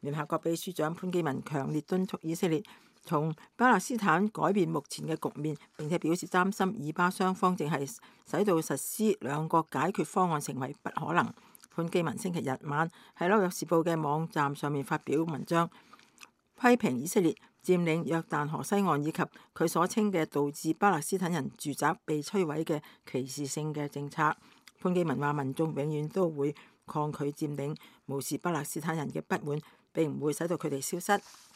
聯合國秘書長潘基文強烈敦促以色列從巴勒斯坦改變目前嘅局面，並且表示擔心以巴雙方正係使到實施兩國解決方案成為不可能。潘基文星期日晚喺紐約時報嘅網站上面發表文章，批評以色列佔領約旦河西岸以及佢所稱嘅導致巴勒斯坦人住宅被摧毀嘅歧視性嘅政策。潘基文話：民眾永遠都會抗拒佔領，無視巴勒斯坦人嘅不滿，並唔會使到佢哋消失。